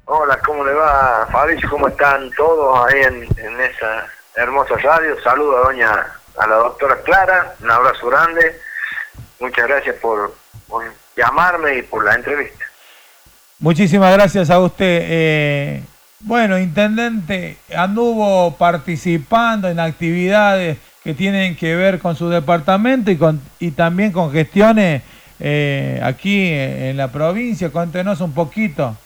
Hola, ¿cómo le va, Fabricio? ¿Cómo están todos ahí en esa hermosa radio? Saludo a la doctora Clara, un abrazo grande. Muchas gracias por llamarme y por la entrevista. Muchísimas gracias a usted. Bueno, intendente, anduvo participando en actividades que tienen que ver con su departamento y también con gestiones aquí en la provincia. Cuéntenos un poquito.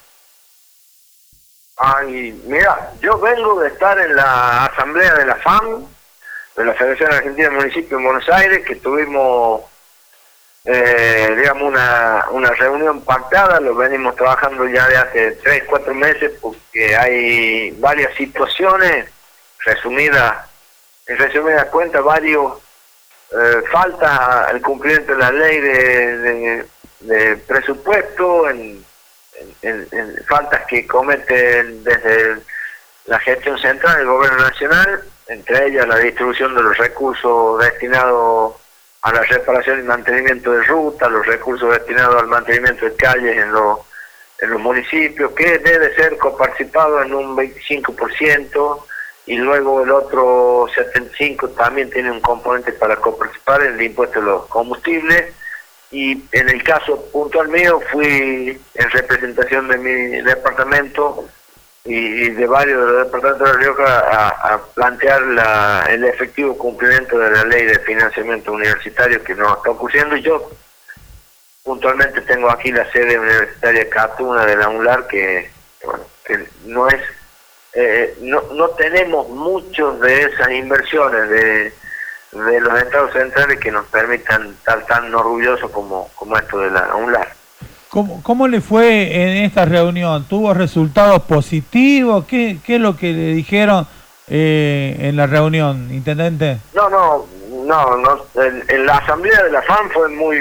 Ay, mira, yo vengo de estar en la asamblea de la FAM, de la Federación Argentina de Municipios en Buenos Aires, que tuvimos, digamos, una reunión pactada. Lo venimos trabajando ya de hace 3-4 meses porque hay varias situaciones, en resumidas cuentas, varios faltas al cumplimiento de la ley de presupuesto, en faltas que cometen desde la gestión central del gobierno nacional, entre ellas la distribución de los recursos destinados a la reparación y mantenimiento de rutas, los recursos destinados al mantenimiento de calles en los municipios, que debe ser coparticipado en un 25%, y luego el otro 75% también tiene un componente para coparticipar en el impuesto de los combustibles. Y en el caso puntual mío fui en representación de mi departamento y de varios de los departamentos de La Rioja a plantear el efectivo cumplimiento de la ley de financiamiento universitario que nos está ocurriendo. Yo puntualmente tengo aquí la sede universitaria Catuna de la UNLAR, que no es, no tenemos muchos de esas inversiones de los estados centrales que nos permitan estar tan orgullosos como esto de la UNLAR. ¿Cómo le fue en esta reunión? ¿Tuvo resultados positivos? ¿Qué es lo que le dijeron en la reunión, intendente? No, en la asamblea de la FAM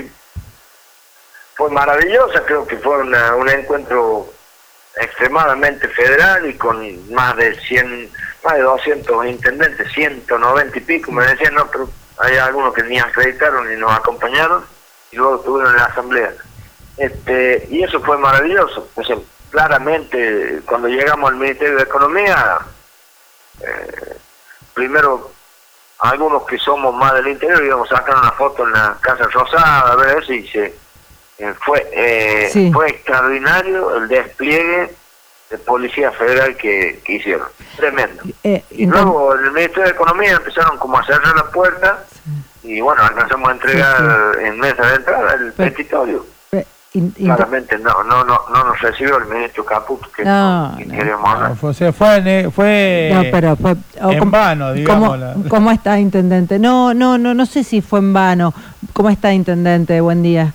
fue maravillosa. Creo que fue un encuentro extremadamente federal y con más de 200 intendentes, 190 y pico, me decían, no, pero hay algunos que ni acreditaron ni nos acompañaron, y luego estuvieron en la asamblea. Y eso fue maravilloso. O sea, claramente, cuando llegamos al Ministerio de Economía, primero, algunos que somos más del interior íbamos a sacar una foto en la Casa Rosada, a ver eso, y fue extraordinario el despliegue de Policía Federal que hicieron. Tremendo. Y luego en el Ministerio de Economía empezaron como a cerrar la puerta, y bueno, alcanzamos a entregar en mesa de entrada el petitorio. Claramente no nos recibió el ministro Caputo, que queríamos hablar. Pero fue en vano, digamos. ¿Cómo está, intendente? No sé si fue en vano. ¿Cómo está, intendente? Buen día.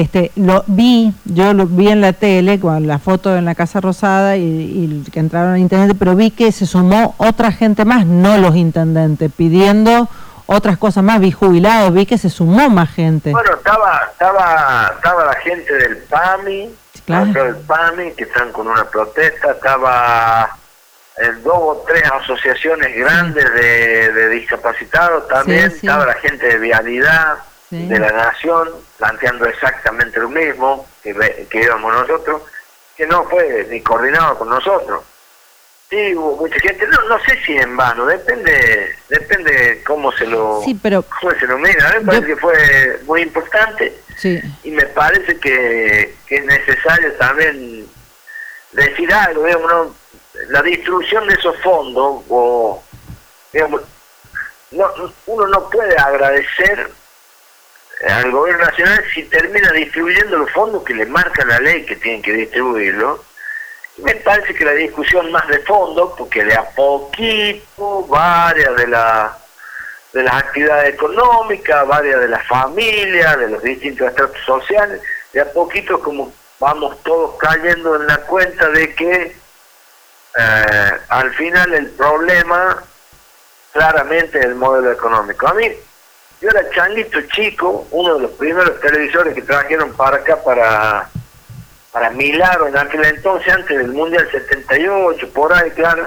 Yo lo vi en la tele con la foto en la Casa Rosada y que entraron al intendente, pero vi que se sumó otra gente más, no los intendentes, pidiendo otras cosas más. Vi jubilados, vi que se sumó más gente. Bueno, estaba la gente del PAMI, claro, del PAMI, que están con una protesta. Estaba 2 o 3 asociaciones grandes de discapacitados también. Sí. Estaba la gente de Vialidad, de la Nación, planteando exactamente lo mismo que íbamos nosotros, que no fue ni coordinado con nosotros. Sí, hubo mucha gente, no sé si en vano, depende cómo se lo mira. Me parece que fue muy importante, y me parece que es necesario también decir algo, digamos, ¿no? La distribución de esos fondos, o digamos, uno no puede agradecer al gobierno nacional si termina distribuyendo los fondos que le marca la ley que tienen que distribuirlo. Me parece que la discusión más de fondo, porque de a poquito varias de las actividades económicas, varias de las familias, de los distintos estratos sociales, de a poquito como vamos todos cayendo en la cuenta de que al final el problema claramente es el modelo económico. A mí, yo era changuito chico, uno de los primeros televisores que trajeron para acá, para Milagro en aquel entonces, antes del Mundial 78, por ahí, claro,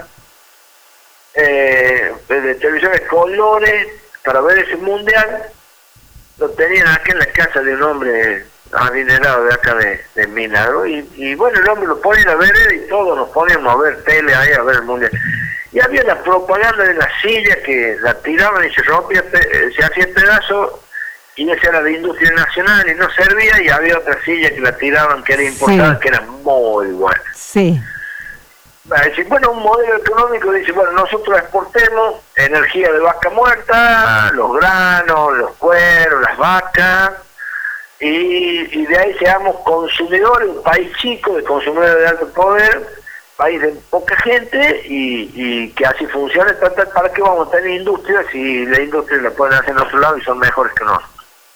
de televisores colores, para ver ese Mundial, lo tenían aquí en la casa de un hombre adinerado de acá de Milagro, y bueno, el hombre lo pone a ver y todos nos poníamos a ver tele ahí, a ver el mundial. Y había la propaganda de la silla que la tiraban y se rompía, se hacía pedazo, y esa era de industria nacional y no servía, y había otra silla que la tiraban que era importada, que era muy buena. Sí. Bueno, un modelo económico dice, bueno, nosotros exportemos energía de vaca muerta, los granos, los cueros, las vacas, y de ahí seamos consumidores, un país chico de consumidores de alto poder, país de poca gente, y que así funcione. ¿Para qué vamos a tener industria si la industria la pueden hacer en otro lado y son mejores que nosotros?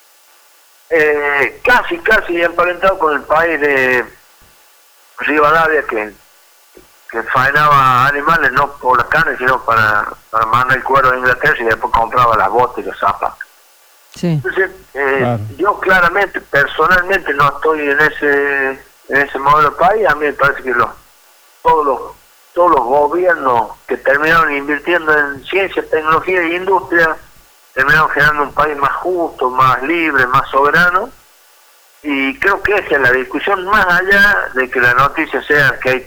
Casi emparentado con el país de Rivadavia, que faenaba animales no por la carne, sino para mandar el cuero a Inglaterra, y después compraba las botas y los zapatos. Sí. Entonces, claro, yo claramente, personalmente, no estoy en ese modelo de país. A mí me parece que todos los gobiernos que terminaron invirtiendo en ciencia, tecnología e industria terminaron generando un país más justo, más libre, más soberano. Y creo que esa es la discusión, más allá de que la noticia sea que hay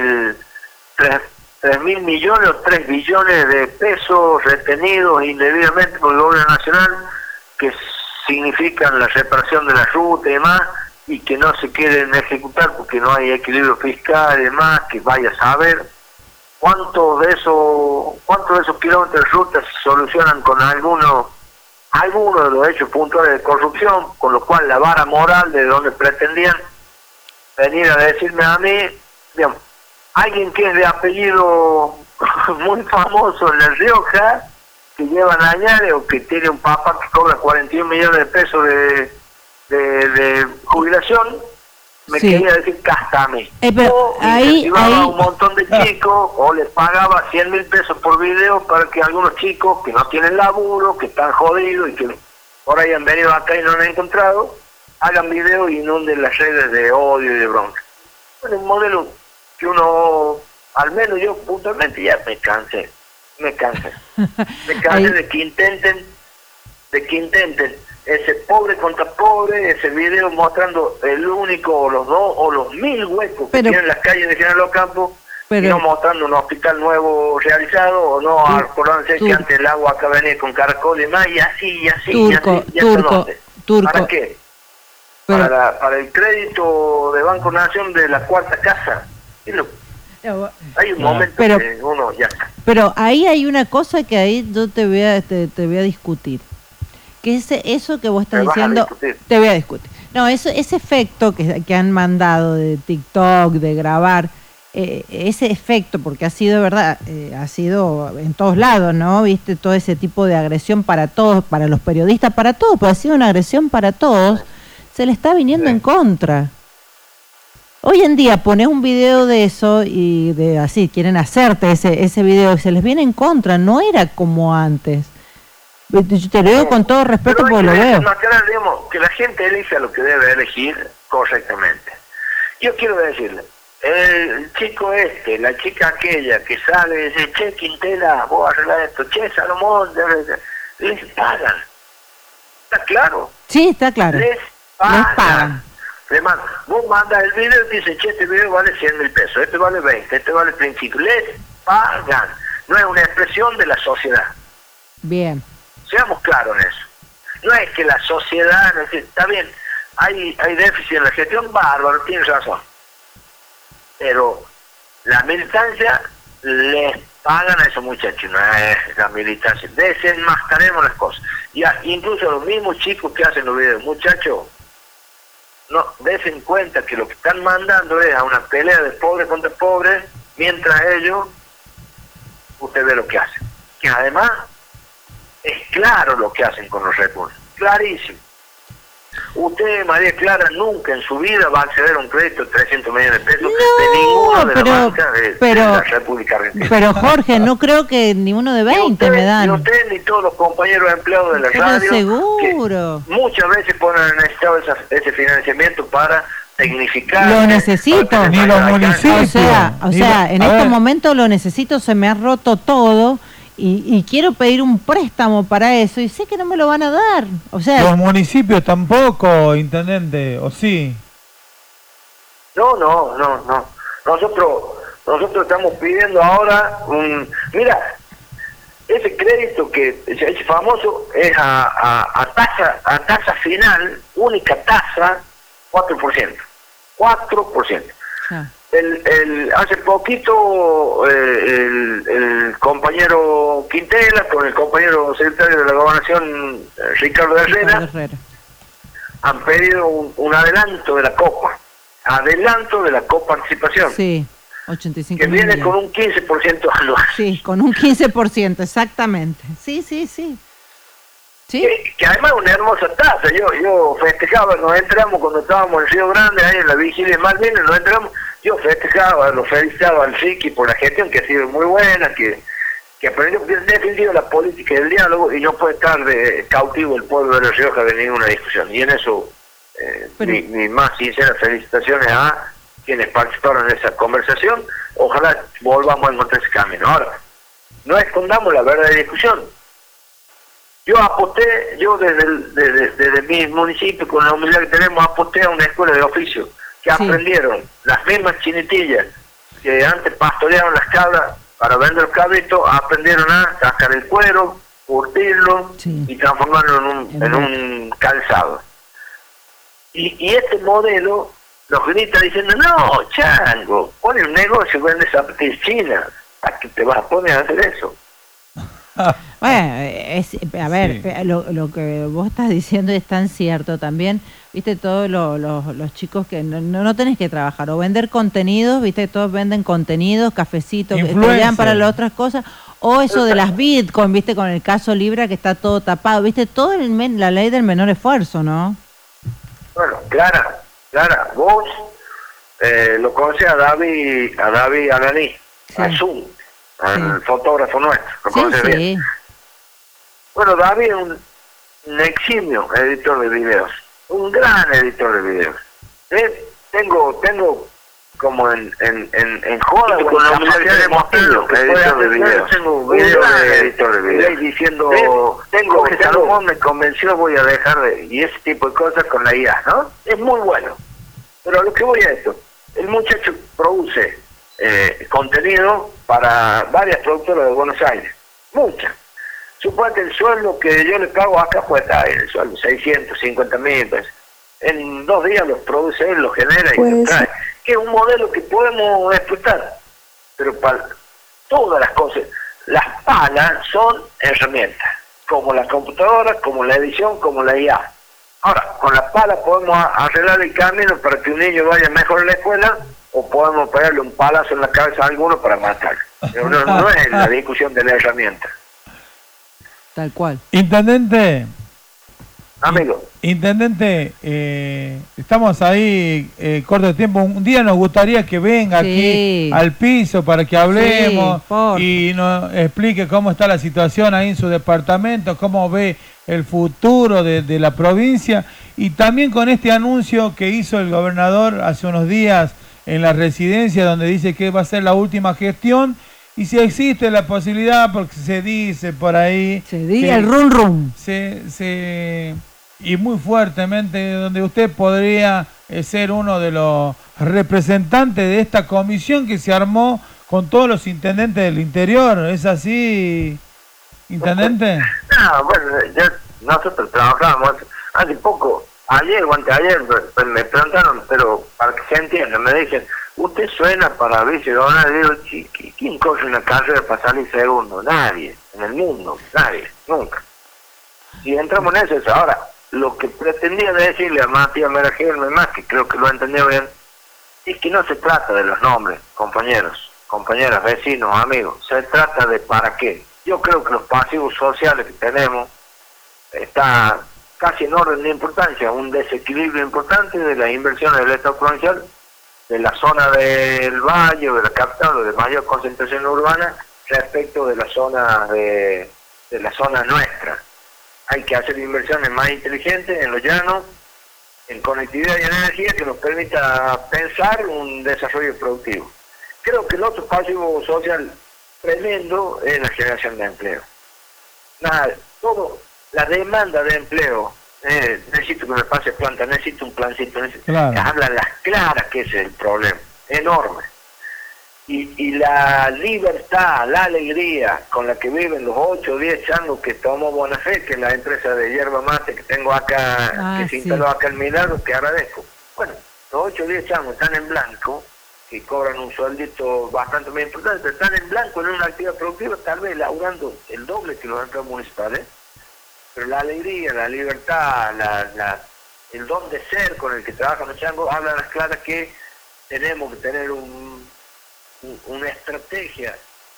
3.000 millones o 3 billones de pesos retenidos indebidamente por el gobierno nacional, que significan la reparación de la ruta y demás, y que no se quieren ejecutar porque no hay equilibrio fiscal y demás, que vaya a saber cuántos de esos kilómetros de ruta se solucionan con algunos de los hechos puntuales de corrupción, con lo cual la vara moral de donde pretendían venir a decirme a mí, digamos, alguien que es de apellido muy famoso en La Rioja, que lleva añares, o que tiene un papá que cobra 41 millones de pesos de jubilación, me quería decir castame. O incentivaba a un montón de chicos, o les pagaba 100.000 pesos por video para que algunos chicos que no tienen laburo, que están jodidos y que por ahí han venido acá y no han encontrado, hagan video y inunden las redes de odio y de bronca. Bueno, un modelo que uno, al menos yo puntualmente, ya me cansé de que intenten ese pobre contra pobre, ese video mostrando el único o los dos o los 1.000 huecos que tienen las calles de General Ocampo, y no mostrando un hospital nuevo realizado, o no acordándose que antes el agua acá venía con caracol y más, y así, ¿para qué? Para el crédito de Banco Nación de la cuarta casa. Hay un momento que uno ya está. Pero ahí hay una cosa que ahí yo te voy a discutir, que eso que vos estás diciendo, te voy a discutir. No, ese efecto que han mandado de TikTok, de grabar, ese efecto, porque ha sido verdad, ha sido en todos lados, ¿no? Viste, todo ese tipo de agresión para todos, para los periodistas, para todos, pues ha sido una agresión para todos, se le está viniendo en contra. Hoy en día pones un video de eso y así quieren hacerte ese video, se les viene en contra, no era como antes. Yo te lo digo con todo respeto porque lo veo. Digamos, que la gente elija lo que debe elegir correctamente. Yo quiero decirle, el chico la chica aquella que sale y dice, che, Quintela, vos arreglás esto, che, Salomón, les pagan. ¿Está claro? Sí, está claro. Les pagan. Además, vos mandas el video y dices, che, este video vale 100.000 pesos, este vale 20, este vale 35. Les pagan. No es una expresión de la sociedad. Bien. Seamos claros en eso. No es que la sociedad, está bien, hay déficit en la gestión, bárbaro, tienes razón. Pero la militancia les pagan a esos muchachos, no es la militancia. Desenmascaremos las cosas. Ya, incluso los mismos chicos que hacen los videos, muchachos, no desen cuenta que lo que están mandando es a una pelea de pobre contra pobre, mientras ellos, usted ve lo que hacen. Que además es claro lo que hacen con los recursos, clarísimo. Usted, María Clara, nunca en su vida va a acceder a un crédito de 300 millones de pesos de ninguna de las bancas de la República Argentina. Pero Jorge, no creo que ni uno de 20 me dan. Ni usted ni todos los compañeros empleados de la radio, seguro, que muchas veces ponen necesitado ese financiamiento para tecnificar. Lo necesito. Ni los municipios. O sea, en estos momentos lo necesito, se me ha roto todo. y quiero pedir un préstamo para eso y sé que no me lo van a dar. O sea, los municipios tampoco, intendente, ¿o sí? No. Nosotros estamos pidiendo ahora mira, ese crédito que es famoso es a tasa final, única tasa, 4%. 4%. ah, Hace poquito el compañero Quintela con el compañero secretario de la Gobernación, Ricardo Herrera, han pedido un adelanto de la coparticipación. Sí, 85 que viene millones. con un 15% anual. Sí, con un 15%, exactamente. Sí. ¿Sí? Que además es una hermosa tasa. Yo festejaba, nos entramos cuando estábamos en Río Grande, ahí en la vigilia de Malvinas, nos entramos, yo festejaba, lo felicitaba al Ricky por la gestión que ha sido muy buena, que aprendió definido la política del diálogo y no puede estar cautivo el pueblo de La Rioja de ninguna discusión. Y en eso, mi más sinceras felicitaciones a quienes participaron en esa conversación. Ojalá volvamos a encontrar ese camino. Ahora, no escondamos la verdadera discusión. Yo desde mi municipio, con la humildad que tenemos, aposté a una escuela de oficio, que aprendieron las mismas chinitillas que antes pastoreaban las cabras para vender el cabrito, aprendieron a sacar el cuero, curtirlo y transformarlo en un calzado. Y este modelo nos grita diciendo, no, chango, pon un negocio, vende zapatillas chinas, ¿a qué te vas a poner a hacer eso? Bueno, a ver, lo que vos estás diciendo es tan cierto también, viste, todos los chicos que no tenés que trabajar o vender contenidos, viste, todos venden contenidos, cafecitos, estudian para las otras cosas, o eso de las Bitcoin, viste, con el caso Libra que está todo tapado, viste, todo la ley del menor esfuerzo, ¿no? Bueno, Clara, vos lo conoces a David Alaní, a Zoom, al fotógrafo nuestro, lo conoces bien. Bueno, David es un eximio editor de videos, un gran editor de videos. Tengo como en joda con la capacidad de mostrarlo, editor de videos. Tengo un video de editor de videos diciendo, que Salomón me convenció, voy a dejar y ese tipo de cosas con la IA, ¿no? Es muy bueno. Pero a lo que voy a esto, el muchacho produce contenido para varias productoras de Buenos Aires, muchas. Suponete el sueldo que yo le pago acá, pues está en el sueldo, 650.000 pesos. En 2 días los produce él, los genera y los trae. Que es un modelo que podemos explotar. Pero para todas las cosas, las palas son herramientas, como las computadoras, como la edición, como la IA. Ahora, con las palas podemos arreglar el camino para que un niño vaya mejor a la escuela, o podemos pegarle un palazo en la cabeza a alguno para matarlo. Pero no es la discusión de la herramienta. Tal cual. Intendente. Amigo. Intendente, estamos ahí corto de tiempo. Un día nos gustaría que venga aquí al piso para que hablemos y nos explique cómo está la situación ahí en su departamento, cómo ve el futuro de la provincia, y también con este anuncio que hizo el gobernador hace unos días en la residencia, donde dice que va a ser la última gestión. Y si existe la posibilidad, porque se dice por ahí... Se dice el rum. Y muy fuertemente, donde usted podría ser uno de los representantes de esta comisión que se armó con todos los intendentes del interior. ¿Es así, intendente? No, bueno, nosotros trabajamos hace poco, ayer o anteayer, me preguntaron, pero para que se entienda, me dicen... Usted suena para vicegobernador, digo, ¿quién coge una carrera para salir segundo? Nadie, en el mundo, nadie, nunca. Si entramos en eso, ahora, lo que pretendía decirle a Matías Meragel, más que creo que lo entendió bien, es que no se trata de los nombres, compañeros, compañeras, vecinos, amigos, se trata de para qué. Yo creo que los pasivos sociales que tenemos está casi en orden de importancia, un desequilibrio importante de las inversiones del Estado provincial, de la zona del Valle, de la capital, o de mayor concentración urbana, respecto de la zona de la zona nuestra. Hay que hacer inversiones más inteligentes en los llanos, en conectividad y en energía, que nos permita pensar un desarrollo productivo. Creo que el otro pasivo social tremendo es la generación de empleo. Nada, la demanda de empleo, necesito que me pase planta, necesito un plancito, Claro. hablan las claras que ese es el problema, enorme. Y la libertad, la alegría con la que viven los 8 o 10 changos que tomó Bonafé, que es la empresa de hierba mate que tengo acá, que se instaló acá en Milagro, que agradezco. Bueno, los 8 o 10 changos están en blanco, que cobran un sueldito bastante muy importante, pero están en blanco en una actividad productiva, tal vez laburando el doble que los empleados municipales, pero la alegría, la libertad, el don de ser con el que trabajan los changos, hablan las claras que tenemos que tener una estrategia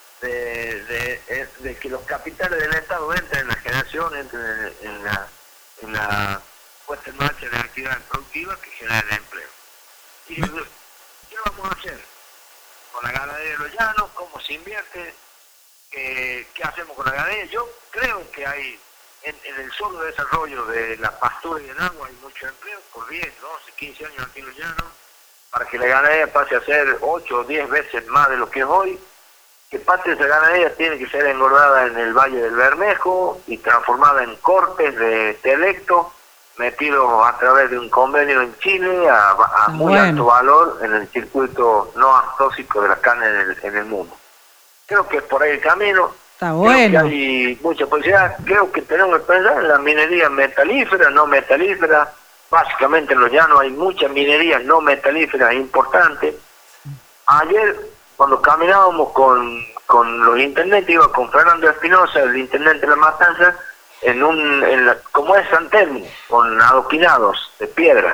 de que los capitales del Estado entren en la generación, entren en la puesta en marcha de actividades productivas que generan empleo. Y ¿qué vamos a hacer con la ganadería de los llanos? ¿Cómo se invierte? ¿Qué hacemos con la ganadería? Yo creo que hay en el solo desarrollo de la pastura y el agua hay mucho empleo por 10, 12, 15 años aquí en los llanos, para que la ganadería pase a ser 8 o 10 veces más de lo que es hoy, que parte de esa ganadería tiene que ser engordada en el Valle del Bermejo y transformada en cortes de telecto, metidos a través de un convenio en Chile a muy alto valor en el circuito no tóxico de la carne en el mundo. Creo que es por ahí el camino. Está bueno. Creo que hay mucha posibilidad. Creo que tenemos que pensar en la minería metalífera, no metalífera. Básicamente en los llanos hay mucha minería no metalífera importante. Ayer, cuando caminábamos con los intendentes, iba con Fernando Espinosa, el intendente de La Matanza, como es San Telmo, con adoquinados de piedra.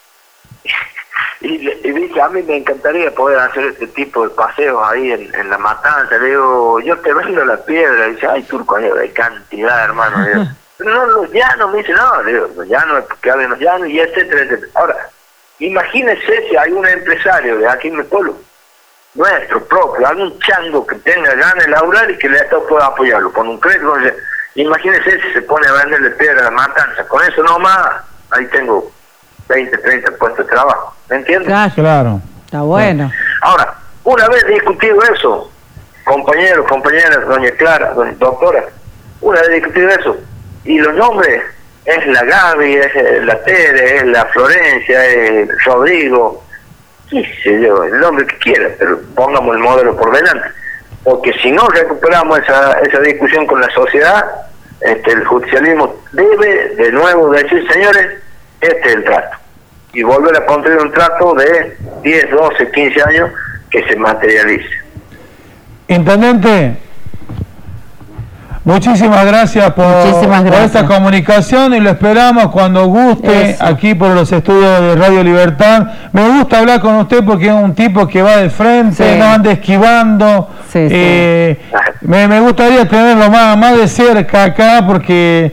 Y dije, a mí me encantaría poder hacer este tipo de paseos ahí en La Matanza. Le digo, yo te vendo la piedra. Y dice, ay, Turco, hay cantidad, hermano. Digo, pero no, los llanos, me dice, no, digo, los llanos, porque hablan los llanos, y etcétera, etcétera. Ahora, imagínense si hay un empresario de aquí en el pueblo, nuestro propio, algún chango que tenga ganas de laburar y que el Estado pueda apoyarlo con un crédito. Imagínense si se pone a venderle piedra a La Matanza. Con eso nomás, ahí tengo 20, 30 puestos de trabajo. ¿Me entiendes? Claro. Está bueno. Ahora, una vez discutido eso, compañeros, compañeras, doña Clara, doctora, una vez discutido eso, y los nombres es la Gaby, es la Tere, es la Florencia, es Rodrigo, qué sé yo, el nombre que quiera, pero pongamos el modelo por delante. Porque si no recuperamos esa discusión con la sociedad, el judicialismo debe de nuevo decir, señores, este es el trato. Y volver a construir un trato de 10, 12, 15 años que se materialice. Intendente, muchísimas gracias por esta comunicación y lo esperamos cuando guste aquí por los estudios de Radio Libertad. Me gusta hablar con usted porque es un tipo que va de frente, no anda esquivando. Me gustaría tenerlo más de cerca acá porque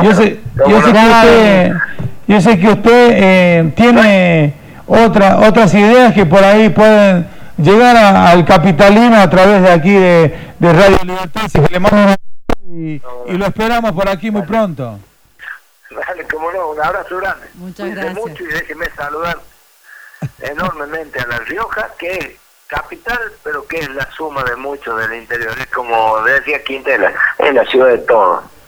yo sé que usted tiene otras ideas que por ahí pueden llegar al capitalismo a través de aquí de Radio Libertad. Así que le mando y lo esperamos por aquí muy pronto. Dale, como no, un abrazo grande. Muchas gracias. Mucho y déjeme saludar enormemente a La Rioja, que es capital, pero que es la suma de muchos del interior. Es como decía Quintela, es la ciudad de todos.